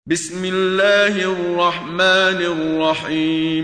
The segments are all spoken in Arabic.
بسم الله الرحمن الرحيم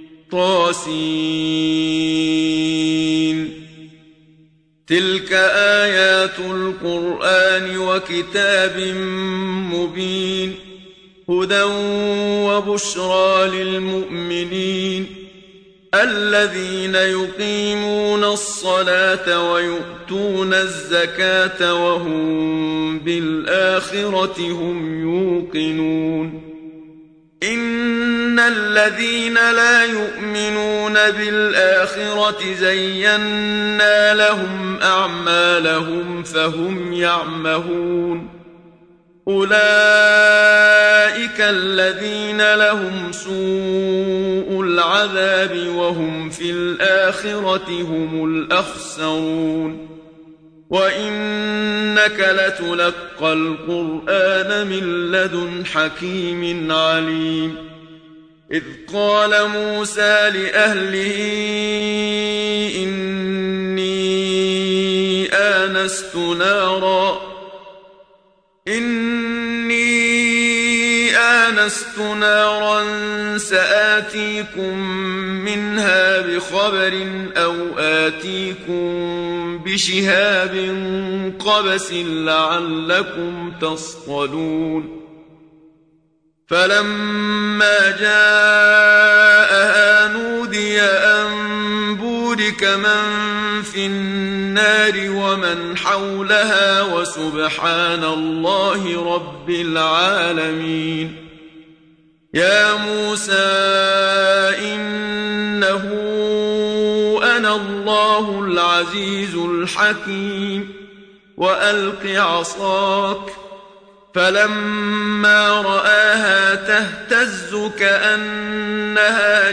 طاسين تلك آيات القرآن وكتاب مبين هدى وبشرى للمؤمنين الذين يقيمون الصلاة ويؤتون الزكاة وهم بالآخرة هم يوقنون إن الذين لا يؤمنون بالآخرة زينا لهم أعمالهم فهم يعمهون أولئك الذين لهم سوء العذاب وهم في الآخرة هم الأخسرون وإنك لتلقى القرآن من لدن حكيم عليم إذ قال موسى لأهله إني آنست نارا سآتيكم منها بخبر أو آتيكم بشهاب قبس لعلكم تصطلون فلما جاءها نودي أن بورك من في النار ومن حولها وسبحان الله رب العالمين يا موسى إنه أنا الله العزيز الحكيم وألق عصاك فلما رآها تهتز كأنها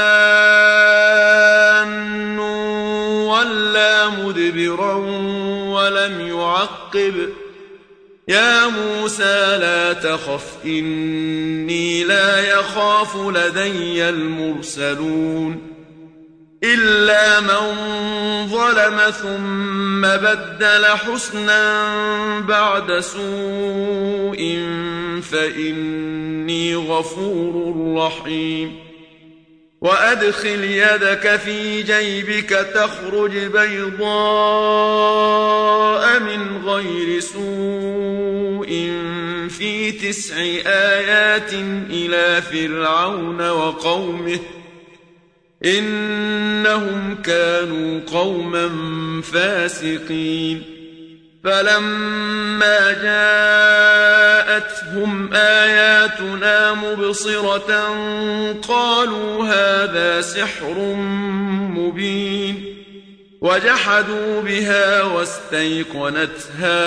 جان ولا مدبرا ولم يعقب يا موسى لا تخف إني لا يخاف لدي المرسلون إلا من ظلم ثم بدل حسنا بعد سوء فإني غفور رحيم وأدخل يدك في جيبك تخرج بيضاء من غير سوء في 9 آيات إلى فرعون وقومه إنهم كانوا قوما فاسقين فلما جاءتهم آياتنا مبصرة قالوا هذا سحر مبين وجحدوا بها واستيقنتها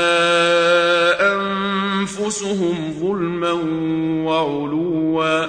أنفسهم ظلما وعلوا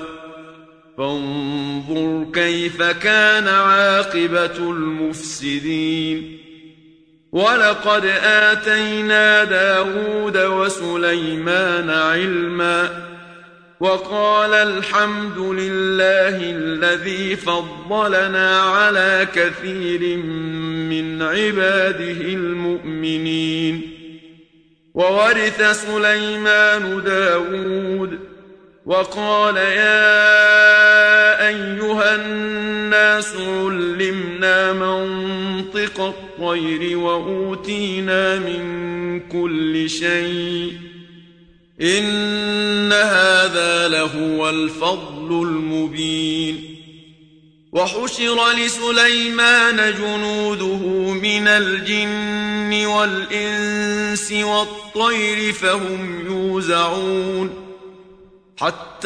فانظر كيف كان عاقبة المفسدين ولقد آتينا داود وسليمان علما وقال الحمد لله الذي فضلنا على كثير من عباده المؤمنين وورث سليمان داود وقال يا أيها الناس علمنا منطق الطير وأوتينا من كل شيء إن هذا لهو الفضل المبين وحشر لسليمان جنوده من الجن والإنس والطير فهم يوزعون حتى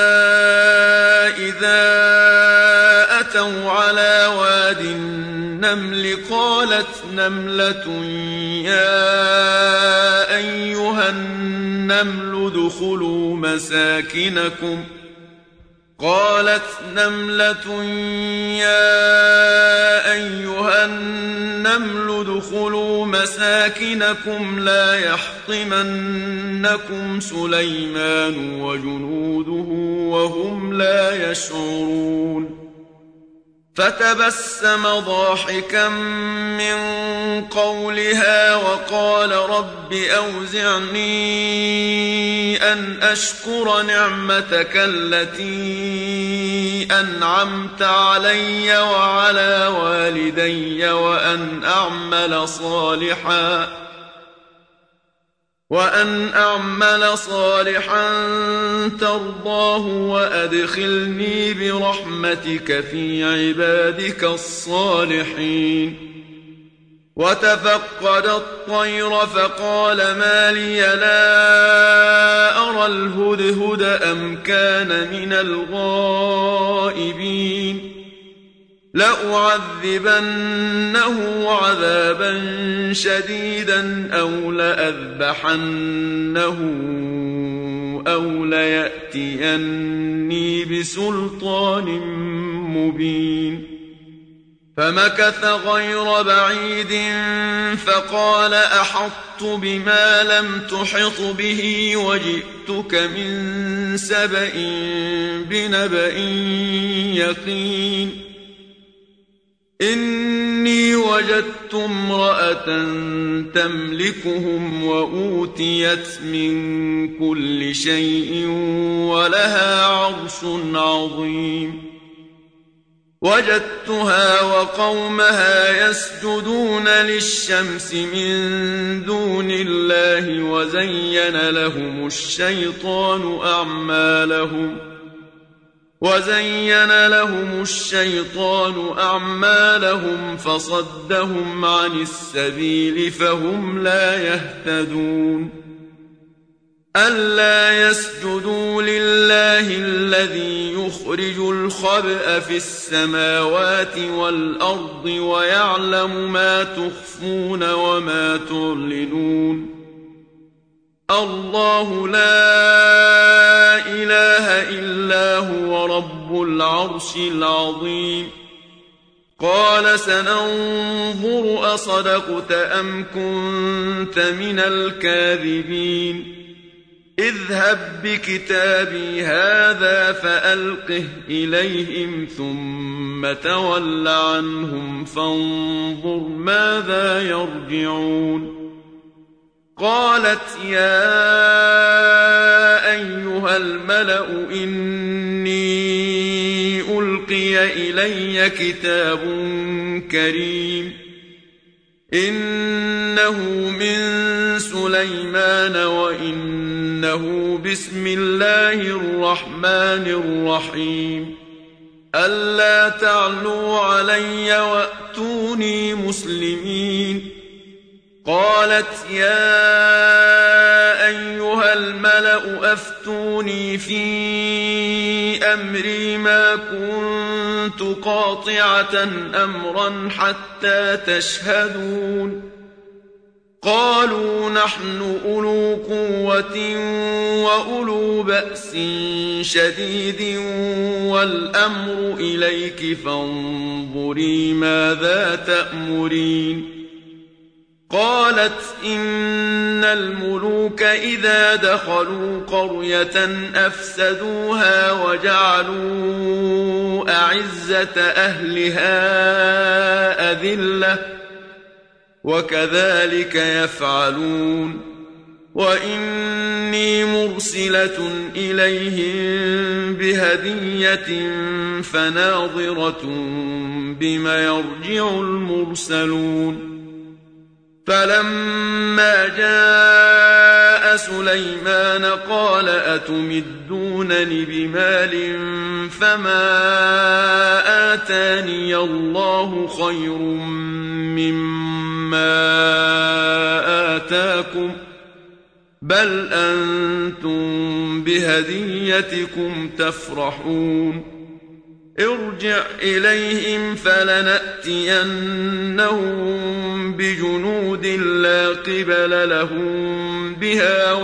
إذا أتوا على واد النمل قالت نملة يا أيها النمل ادخلوا مساكنكم لا يحطمنكم سليمان وجنوده وهم لا يشعرون فتبسم ضاحكا من قولها وقال رب أوزعني أن أشكر نعمتك التي أنعمت علي وعلى والدي وأن أعمل صالحا ترضاه وأدخلني برحمتك في عبادك الصالحين. وتفقد الطير فقال ما لي لا أرى الهدهد أم كان من الغائبين لأعذبنه عذابا شديدا أو لأذبحنه أو ليأتيني بسلطان مبين. فمكث غير بعيد فقال أحطت بما لم تحط به وجئتك من سبأ بنبأ يقين. إني وجدت امرأة تملكهم وأوتيت من كل شيء ولها عرش عظيم. وجدتها وقومها يسجدون للشمس من دون الله وزين لهم الشيطان أعمالهم فصدهم عن السبيل فهم لا يهتدون. ألا يسجدوا لله الذي يخرج الخبأ في السماوات والأرض ويعلم ما تخفون وما تعلنون. الله لا إله إلا هو رب العرش العظيم. قال سننظر أصدقت أم كنت من الكاذبين. اذهب بكتابي هذا فألقه إليهم ثم تول عنهم فانظر ماذا يرجعون. قالت يا أيها الملأ إني ألقي إلي كتاب كريم إنه من سليمان وإنه بسم الله الرحمن الرحيم. ألا تعلوا علي وأتوني مسلمين. قالت يا أيها الملأ أفتوني في أمري ما كنت قاطعة أمرا حتى تشهدون. قالوا نحن أولو قوة وأولو بأس شديد والأمر إليك فانظري ماذا تأمرين. قالت إن الملوك إذا دخلوا قرية أفسدوها وجعلوا أعزة أهلها أذلة وكذلك يفعلون. وإني مرسلة إليهم بهدية فناظرة بما يرجع المرسلون. فلما جاء سليمان قال أتمدونني بمال فما آتاني الله خير مما آتاكم بل أنتم بهديتكم تفرحون. ارجع إليهم فلنأتينهم بجنود لا قبل لهم بها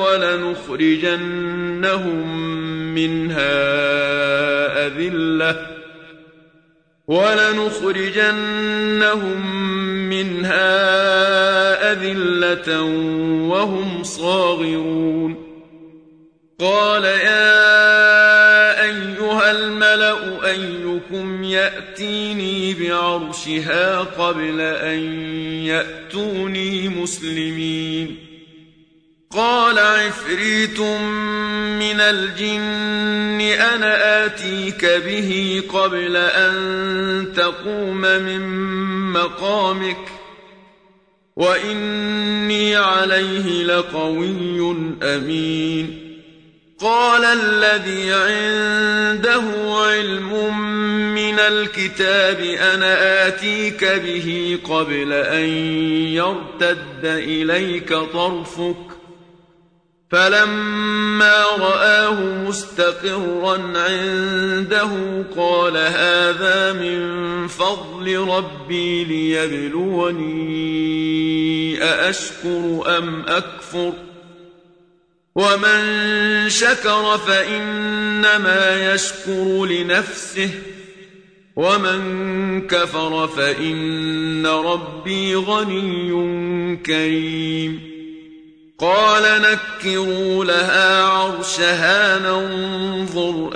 ولنخرجنهم منها أذلة وهم صاغرون. قال يا أيها الملأ أيكم يأتيني بعرشها قبل أن يأتوني مسلمين. قال عفريت من الجن أنا آتيك به قبل أن تقوم من مقامك وإني عليه لقوي أمين. قال الذي عنده علم من الكتاب أنا آتيك به قبل أن يرتد إليك طرفك فلما رآه مستقرا عنده قال هذا من فضل ربي ليبلوني أأشكر أم أكفر ومن شكر فإنما يشكر لنفسه ومن كفر فإن ربي غني كريم. قال نكروا لها عرشها ننظر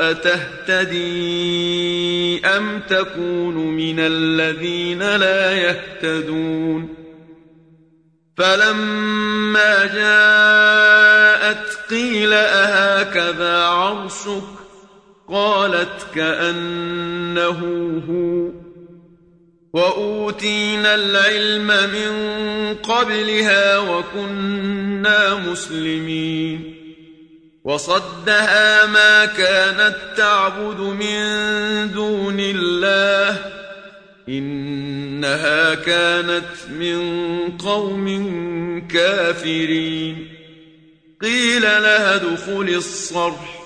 أتهتدي أم تكون من الذين لا يهتدون. فلما جاءت قيل أهكذا عرشك قالت كأنه هو وأوتينا العلم من قبلها وكنا مسلمين. وصدها ما كانت تعبد من دون الله إنها كانت من قوم كافرين. قيل لها ادخل الصرح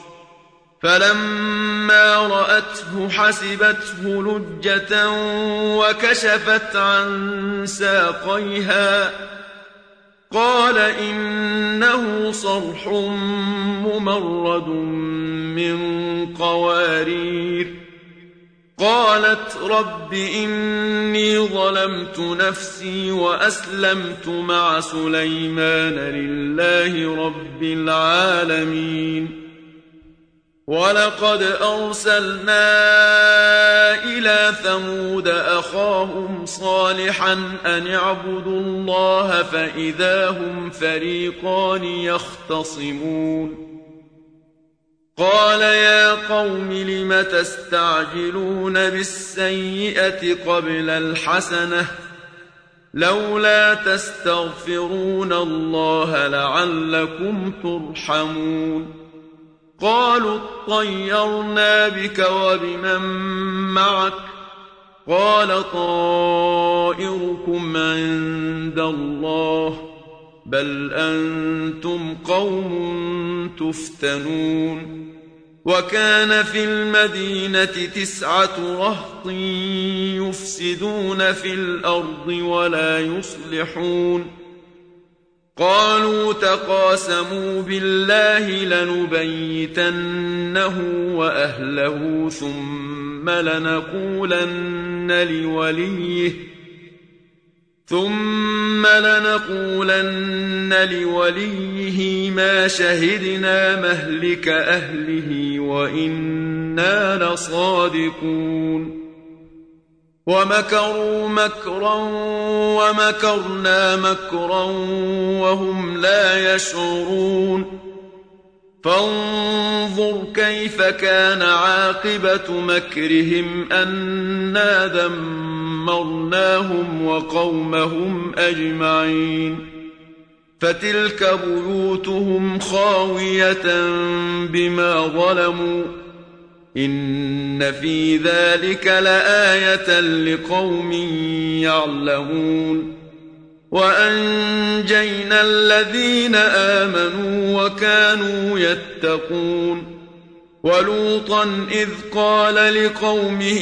فلما رأته حسبته لجة وكشفت عن ساقيها قال إنه صرح ممرد من قوارير. قالت رب إني ظلمت نفسي وأسلمت مع سليمان لله رب العالمين. ولقد أرسلنا إلى ثمود أخاهم صالحا أن اعبدوا الله فإذا هم فريقان يختصمون. قال يا قوم لم تستعجلون بالسيئة قبل الحسنة لولا تستغفرون الله لعلكم ترحمون. قالوا اطيرنا بك وبمن معك قال طائركم عند الله بل أنتم قوم تفتنون. وكان في المدينة 9 رهط يفسدون في الأرض ولا يصلحون. قالوا تقاسموا بالله لنبيتنه وأهله ثم لنقولن لوليه ما شهدنا مهلك أهله وإنا لصادقون. ومكروا مكرا ومكرنا مكرا وهم لا يشعرون. فانظر كيف كان عاقبة مكرهم أنا دمرناهم وقومهم أجمعين. فتلك بيوتهم خاوية بما ظلموا إن في ذلك لآية لقوم يعلمون. وأنجينا الذين آمنوا وكانوا يتقون. ولوطا إذ قال لقومه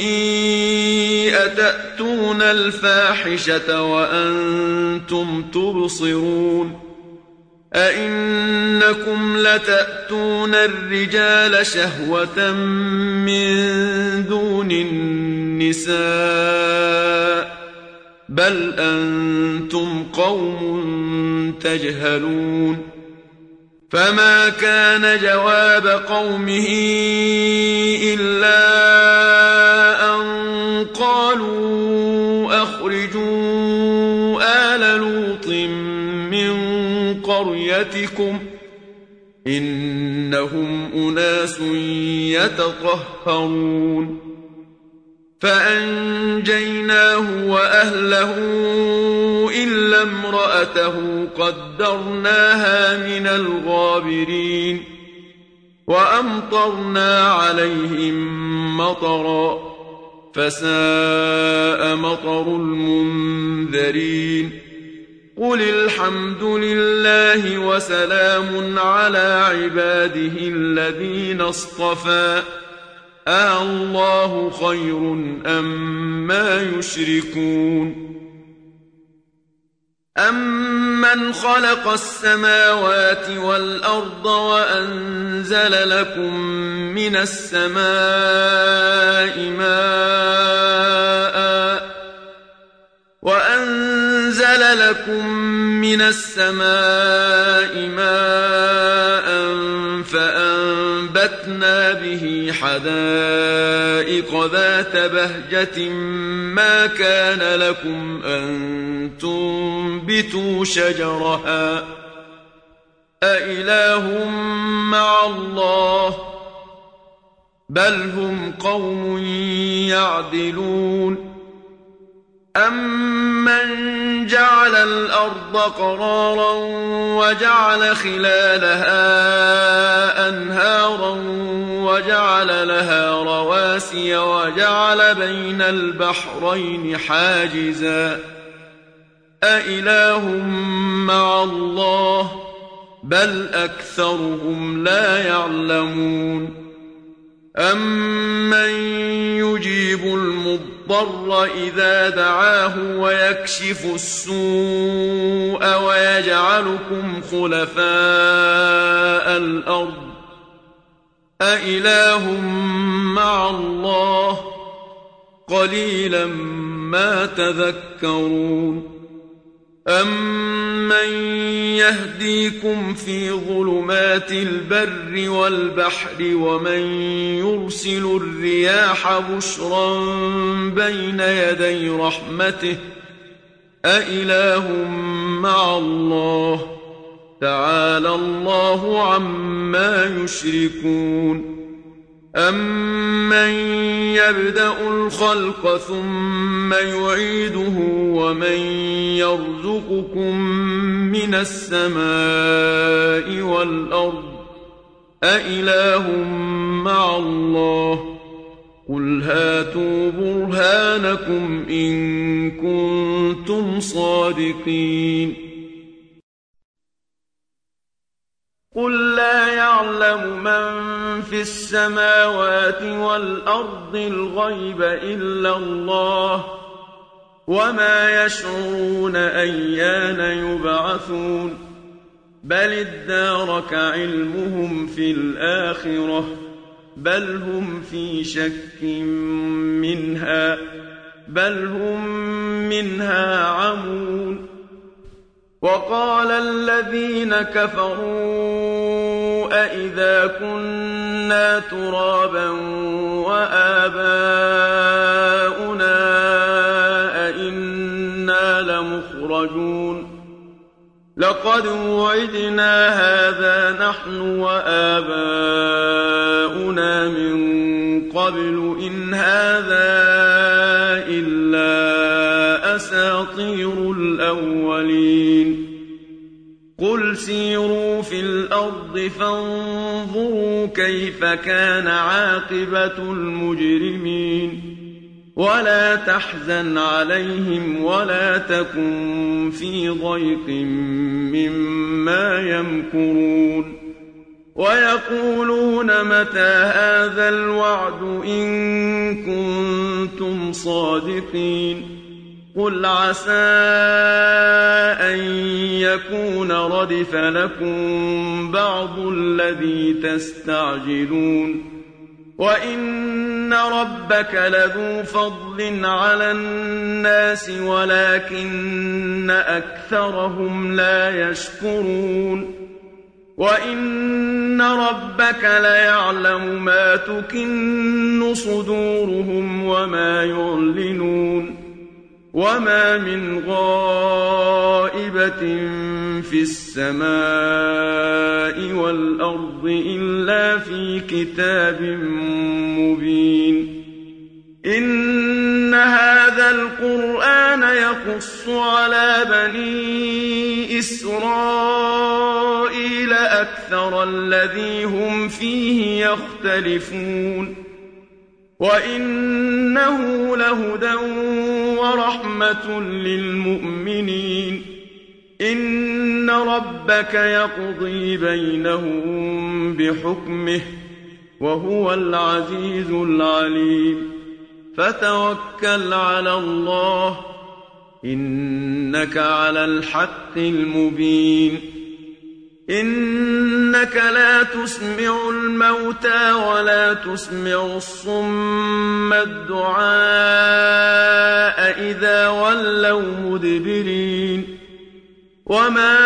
أتأتون الفاحشة وأنتم تبصرون أئنكم لتأتون الرجال شهوة من دون النساء بل أنتم قوم تجهلون. فما كان جواب قومه إلا أن قالوا أخرجوا آل لوط من قريتكم إنهم أناس يتطهرون فأنجيناه وأهله إلا امرأته قدرناها من الغابرين وأمطرنا عليهم مطرا فساء مطر المنذرين قل الحمد لله وسلام على عباده الذين اصطفى الله خير أما يشركون أمن خلق السماوات والأرض وأنزل لكم من السماء ماء فأنبتنا به حدائق ذات بهجة ما كان لكم أن تنبتوا شجرها أإله مع الله بل هم قوم يعدلون أمن جعل الأرض قرارا وجعل خلالها أنهارا وجعل لها رواسي وجعل بين البحرين حاجزا أإله مع الله بل أكثرهم لا يعلمون أمن يجيب المضطر إذا دعاه ويكشف السوء ويجعلكم خلفاء الأرض أإله مع الله قليلا ما تذكرون أمن يهديكم في ظلمات البر والبحر ومن يرسل الرياح بشرا بين يدي رحمته أإله مع الله تعالى الله عما يشركون أمن يبدأ الخلق ثم يعيده ومن يرزقكم من السماء والأرض أإله مع الله قل هاتوا برهانكم إن كنتم صادقين قل لا يعلم من في السماوات والأرض الغيب إلا الله وما يشعرون أيان يبعثون بل ادارك علمهم في الآخرة بل هم في شك منها بل هم منها عمون وقال الذين كفروا أإذا كنا ترابا وآباؤنا أئنا لمخرجون لقد وعدنا هذا نحن وآباؤنا من قبل إن هذا إلا أساطير الأولين قل سيروا في الأرض فانظروا كيف كان عاقبة المجرمين ولا تحزن عليهم ولا تكن في ضيق مما يمكرون ويقولون متى هذا الوعد إن كنتم صادقين قل عسى أن يكون ردف لكم بعض الذي تستعجلون وإن ربك لذو فضل على الناس ولكن أكثرهم لا يشكرون وإن ربك ليعلم ما تكن صدورهم وما يعلنون وما من غائبة في السماء والأرض إلا في كتاب مبين إن هذا القرآن يقص على بني إسرائيل أكثر الذي هم فيه يختلفون وإنه لهدى ورحمة للمؤمنين إن ربك يقضي بينهم بحكمه وهو العزيز العليم فتوكل على الله إنك على الحق المبين إنك لا تسمع الموتى ولا تسمع الصم الدعاء إذا ولوا مدبرين وما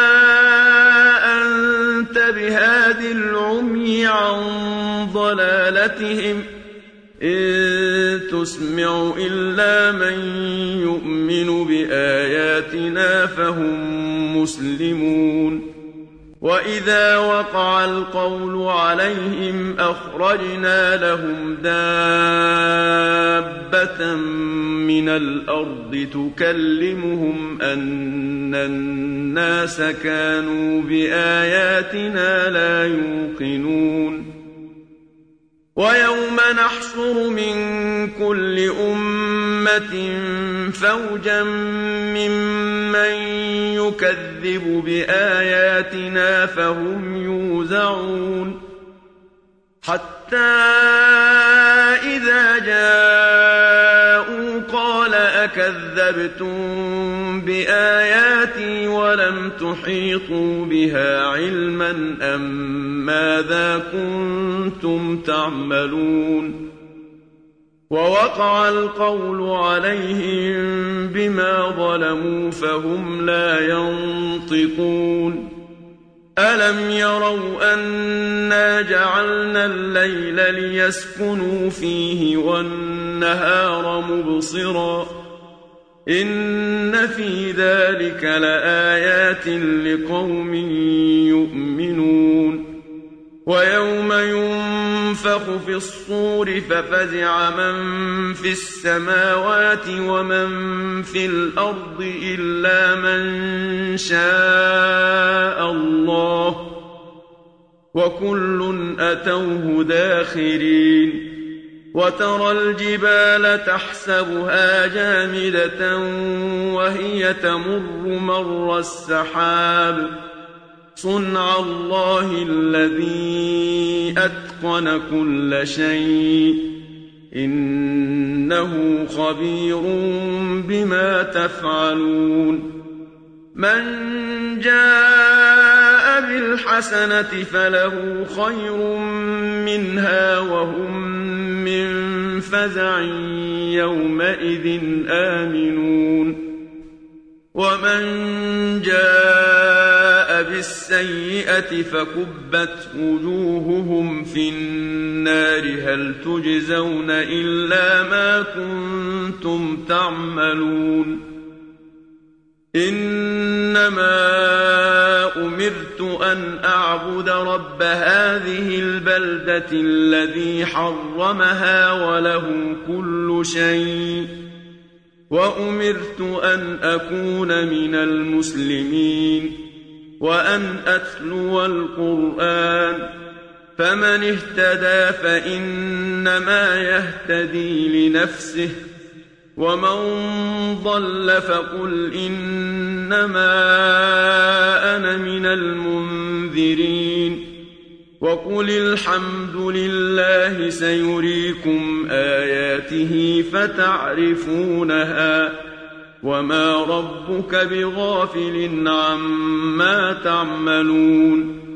أنت بهاد العمي عن ضلالتهم إن تسمع إلا من يؤمن بآياتنا فهم مسلمون وإذا وقع القول عليهم أخرجنا لهم دابة من الأرض تكلمهم أن الناس كانوا بآياتنا لا يوقنون ويوم نحشر من كل أمة فوجا ممن يكذب بآياتنا فهم يوزعون حتى إذا جاءوا قال أكذبتم بآياتي ولم تحيطوا بها علما أم ماذا كنتم تعملون ووقع القول عليهم بما ظلموا فهم لا ينطقون ألم يروا أنا جعلنا الليل ليسكنوا فيه والنهار مبصرا إن في ذلك لآيات لقوم يؤمنون ويوم ينفخ في الصور ففزع من في السماوات ومن في الأرض إلا من شاء الله وكل أتوه داخرين وترى الجبال تحسبها جامدة وهي تمر مر السحاب صنع الله الذي أتقن كل شيء إنه خبير بما تفعلون من جاء بالحسنة فله خير منها وهم من فزع يومئذ آمنون ومن جاء بالسيئة فكبت وجوههم في النار هل تجزون إلا ما كنتم تعملون إنما أمرت أن أعبد رب هذه البلدة الذي حرمها وله كل شيء وأمرت أن أكون من المسلمين وأن أتلو القرآن فمن اهتدى فإنما يهتدي لنفسه ومن ضل فقل إنما أنا من المنذرين وقل الحمد لله سيريكم آياته فتعرفونها وما ربك بغافل عما تعملون